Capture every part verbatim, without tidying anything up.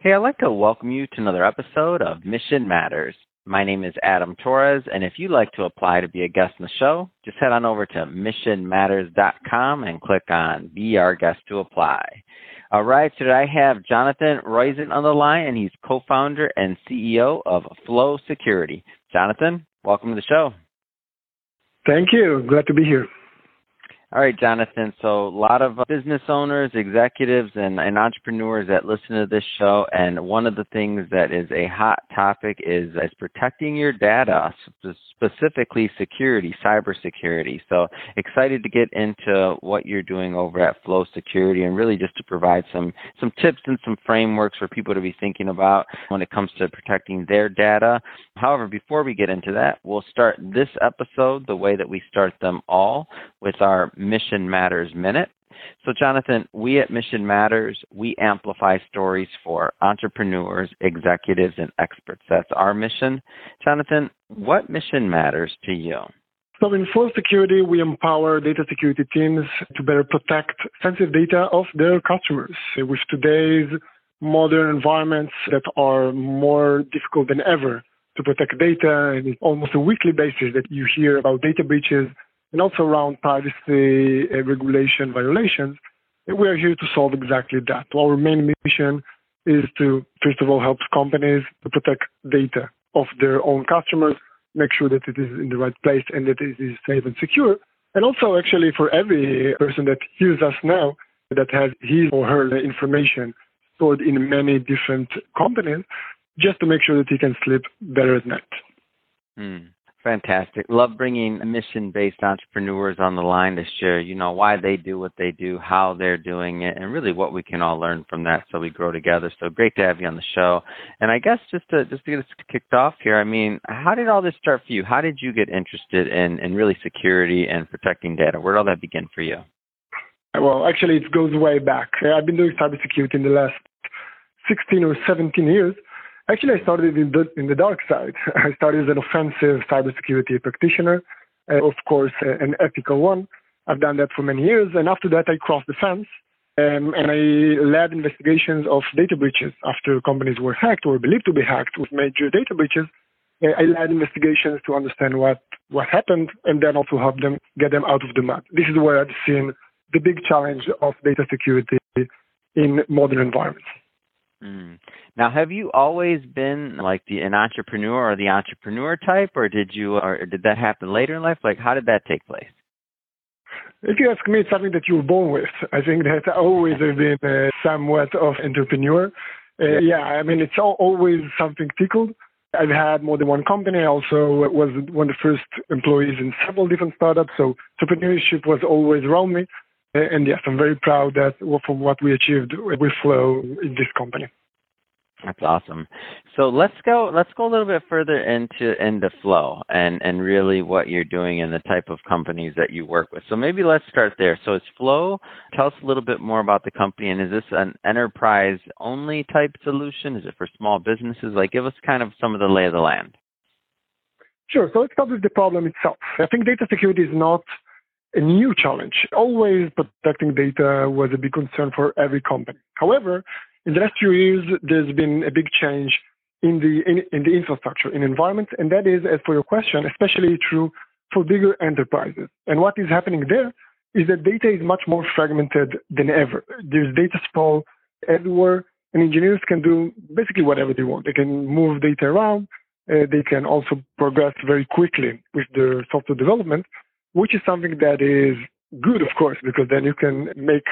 Hey, I'd like to welcome you to another episode of Mission Matters. My name is Adam Torres, and if you'd like to apply to be a guest in the show, just head on over to mission matters dot com and click on Be Our Guest to apply. All right, so today I have Jonathan Roizen on the line, and he's co-founder and C E O of Flow Security. Jonathan, welcome to the show. Thank you. Glad to be here. All right, Jonathan. So a lot of business owners, executives, and, and entrepreneurs that listen to this show, and one of the things that is a hot topic is, is protecting your data, specifically security, cybersecurity. So excited to get into what you're doing over at Flow Security, and really just to provide some, some tips and some frameworks for people to be thinking about when it comes to protecting their data. However, before we get into that, we'll start this episode the way that we start them all, with our Mission Matters Minute. So, Jonathan, we at Mission Matters, we amplify stories for entrepreneurs, executives, and experts. That's our mission. Jonathan, what mission matters to you? So in Flow Security, we empower data security teams to better protect sensitive data of their customers. With today's modern environments that are more difficult than ever to protect data, and it's almost a weekly basis that you hear about data breaches, and also around privacy uh, regulation violations, we are here to solve exactly that. Our main mission is to, first of all, help companies to protect data of their own customers, make sure that it is in the right place and that it is safe and secure. And also, actually, for every person that hears us now that has his or her information stored in many different companies, just to make sure that he can sleep better at night. Hmm. Fantastic. Love bringing mission-based entrepreneurs on the line to share, you know, why they do what they do, how they're doing it, and really what we can all learn from that so we grow together. So great to have you on the show. And I guess just to just to get us kicked off here, I mean, how did all this start for you? How did you get interested in, in really security and protecting data? Where did all that begin for you? Well, actually, it goes way back. I've been doing cybersecurity in the last sixteen or seventeen years. Actually, I started in the, in the dark side. I started as an offensive cybersecurity practitioner, uh, of course, uh, an ethical one. I've done that for many years. And after that, I crossed the fence um, and I led investigations of data breaches. After companies were hacked or believed to be hacked with major data breaches, uh, I led investigations to understand what, what happened and then also help them get them out of the mud. This is where I've seen the big challenge of data security in modern environments. Mm. Now, have you always been like the an entrepreneur or the entrepreneur type, or did you, or did that happen later in life? Like, how did that take place? If you ask me, it's something that you were born with. I think that I always have been uh, somewhat of entrepreneur. Uh, yeah, I mean, it's all, always something tickled. I've had more than one company. I also was one of the first employees in several different startups, so entrepreneurship was always around me. And yes, I'm very proud that from what we achieved with Flow in this company. That's awesome. So let's go. Let's go a little bit further into into Flow and and really what you're doing and the type of companies that you work with. So maybe let's start there. So it's Flow. Tell us a little bit more about the company, and is this an enterprise only type solution? Is it for small businesses? Like, give us kind of some of the lay of the land. Sure. So let's start with the problem itself. I think data security is not a new challenge. Always protecting data was a big concern for every company. However, in the last few years, there's been a big change in the in, in the infrastructure, in environment, and that is, as for your question, especially true for bigger enterprises. And what is happening there is that data is much more fragmented than ever. There's data sprawl everywhere, and engineers can do basically whatever they want. They can move data around. Uh, they can also progress very quickly with their software development, which is something that is good, of course, because then you can make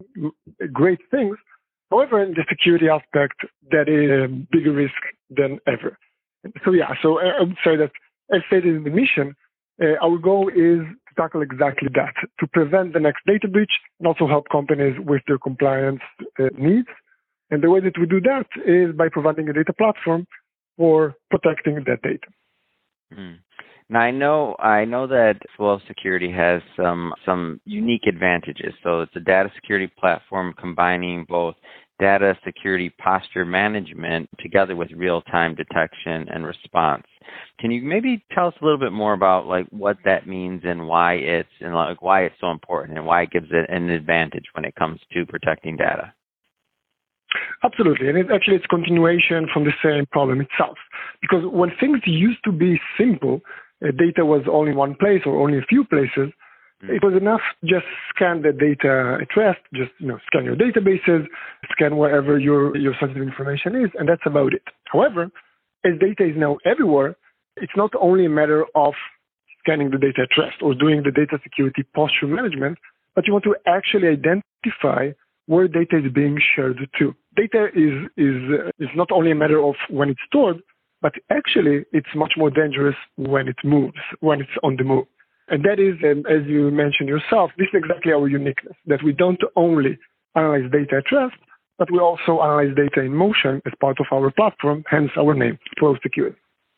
great things. However, in the security aspect, that is a bigger risk than ever. So yeah, so I would say that, as stated in the mission, uh, our goal is to tackle exactly that, to prevent the next data breach and also help companies with their compliance uh, needs. And the way that we do that is by providing a data platform for protecting that data. Mm. Now, I know I know that Flow Security has some some unique advantages. So it's a data security platform combining both data security posture management together with real-time detection and response. Can you maybe tell us a little bit more about like what that means and why it's and like why it's so important and why it gives it an advantage when it comes to protecting data? Absolutely. And it, actually, it's continuation from the same problem itself. Because when things used to be simple, uh, data was only in one place or only a few places, mm. it was enough just scan the data at rest, just you know, scan your databases, scan wherever your, your sensitive information is, and that's about it. However, as data is now everywhere, it's not only a matter of scanning the data at rest or doing the data security posture management, but you want to actually identify where data is being shared to. Data is is uh, is not only a matter of when it's stored, but actually it's much more dangerous when it moves, when it's on the move. And that is, um, as you mentioned yourself, this is exactly our uniqueness, that we don't only analyze data at rest, but we also analyze data in motion as part of our platform, hence our name, Flow Security.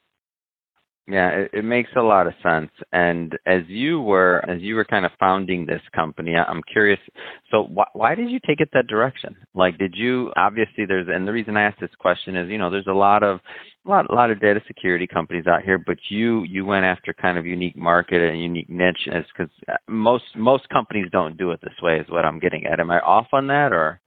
Yeah, it, it makes a lot of sense. And as you were, as you were kind of founding this company, I'm curious. So wh- why did you take it that direction? Like, did you obviously there's, and the reason I asked this question is, you know, there's a lot of, a lot, a lot of data security companies out here, but you, you went after kind of unique market and unique niche, is because most, most companies don't do it this way. Is what I'm getting at. Am I off on that, or?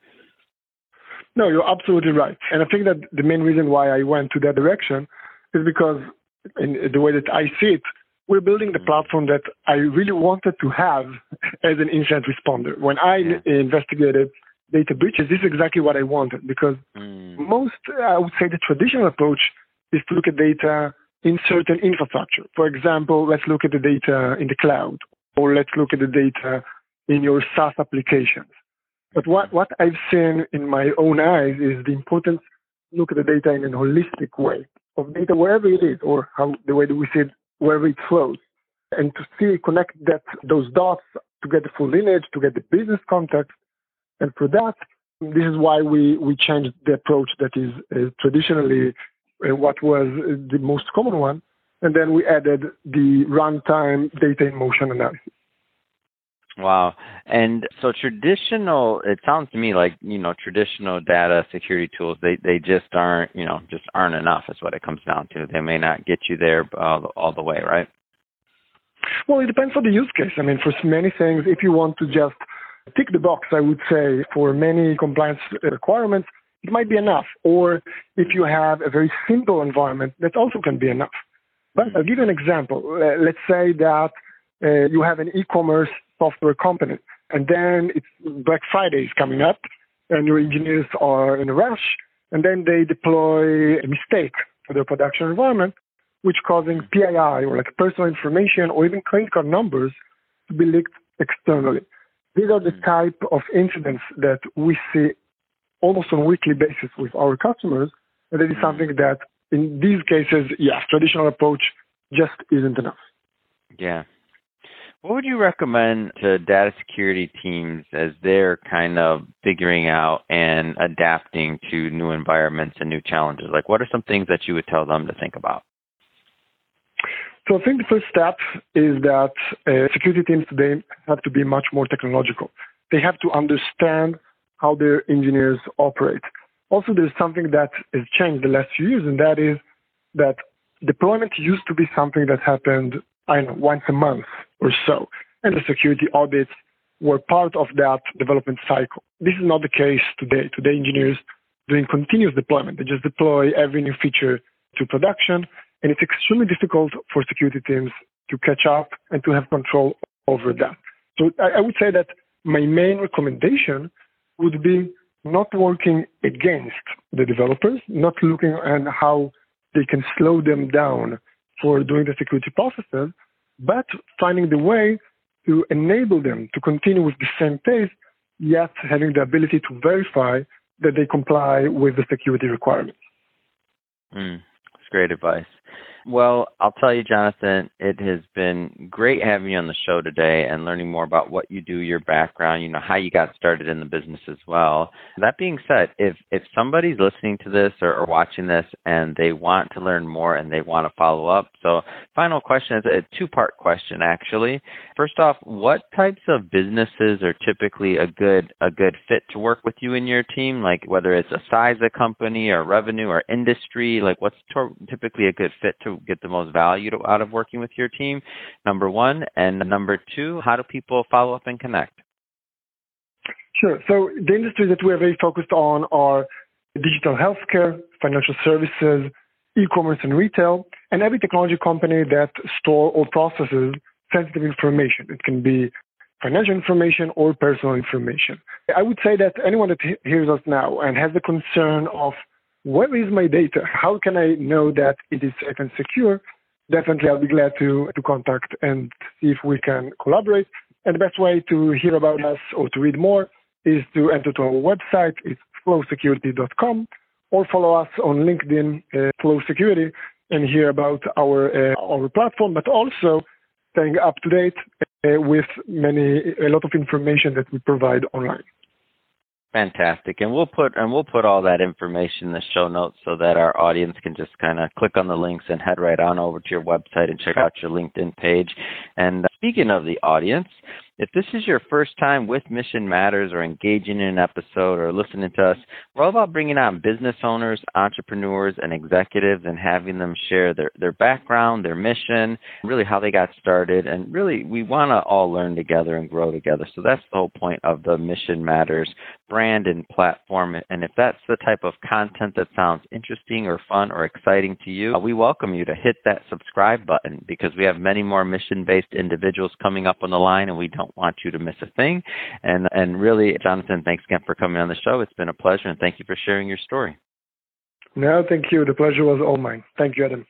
No, you're absolutely right. And I think that the main reason why I went to that direction is because, in the way that I see it, we're building the platform that I really wanted to have as an incident responder. When I yeah. investigated data breaches, this is exactly what I wanted, because mm. most, I would say the traditional approach is to look at data in certain infrastructure. For example, let's look at the data in the cloud, or let's look at the data in your SaaS applications. But what, what I've seen in my own eyes is the importance to look at the data in a holistic way, of data wherever it is, or how the way that we see it, wherever it flows, and to see, connect that those dots to get the full lineage, to get the business context. And for that, this is why we, we changed the approach that is uh, traditionally uh, what was the most common one, and then we added the runtime data in motion analysis. Wow. And so traditional, it sounds to me like, you know, traditional data security tools, they, they just aren't, you know, just aren't enough is what it comes down to. They may not get you there all, all the way, right? Well, it depends on the use case. I mean, for many things, if you want to just tick the box, I would say for many compliance requirements, it might be enough. Or if you have a very simple environment, that also can be enough. But I'll give you an example. Uh, let's say that uh, you have an e-commerce software company, and then it's Black Friday is coming up, and your engineers are in a rush, and then they deploy a mistake for their production environment, which causing P I I, or like personal information, or even credit card numbers to be leaked externally. These are the type of incidents that we see almost on a weekly basis with our customers, and that is something that in these cases, yes, traditional approach just isn't enough. Yeah. What would you recommend to data security teams as they're kind of figuring out and adapting to new environments and new challenges? Like, what are some things that you would tell them to think about? So I think the first step is that uh, security teams today have to be much more technological. They have to understand how their engineers operate. Also, there's something that has changed the last few years, and that is that deployment used to be something that happened, I don't know, once a month or so, and the security audits were part of that development cycle. This is not the case today. Today, engineers doing continuous deployment. They just deploy every new feature to production, and it's extremely difficult for security teams to catch up and to have control over that. So I, I would say that my main recommendation would be not working against the developers, not looking at how they can slow them down for doing the security processes, but finding the way to enable them to continue with the same pace, yet having the ability to verify that they comply with the security requirements. Mm, that's great advice. Well, I'll tell you, Jonathan, it has been great having you on the show today and learning more about what you do, your background, you know, how you got started in the business as well. That being said, if if somebody's listening to this or, or watching this and they want to learn more and they want to follow up, so final question is a two-part question, actually. First off, what types of businesses are typically a good a good fit to work with you and your team? Like whether it's a size of company or revenue or industry, like what's t- typically a good fit to get the most value to, out of working with your team, number one. And number two, how do people follow up and connect? Sure. So the industries that we're very focused on are digital healthcare, financial services, e-commerce and retail, and every technology company that store or processes sensitive information. It can be financial information or personal information. I would say that anyone that he- hears us now and has the concern of where is my data? How can I know that it is safe and secure? Definitely, I'll be glad to, to contact and see if we can collaborate. And the best way to hear about us or to read more is to enter to our website. It's flow security dot com, or follow us on LinkedIn, uh, Flow Security, and hear about our uh, our platform, but also staying up to date uh, with many a lot of information that we provide online. Fantastic. And we'll put and we'll put all that information in the show notes so that our audience can just kind of click on the links and head right on over to your website and check out your LinkedIn page. And speaking of the audience, if this is your first time with Mission Matters or engaging in an episode or listening to us, we're all about bringing on business owners, entrepreneurs, and executives and having them share their, their background, their mission, really how they got started. And really, we want to all learn together and grow together. So that's the whole point of the Mission Matters brand and platform. And if that's the type of content that sounds interesting or fun or exciting to you, we welcome you to hit that subscribe button, because we have many more mission-based individuals coming up on the line, and we don't want you to miss a thing. And and really, Jonathan, thanks again for coming on the show. It's been a pleasure, and thank you for sharing your story. No, thank you. The pleasure was all mine. Thank you, Adam.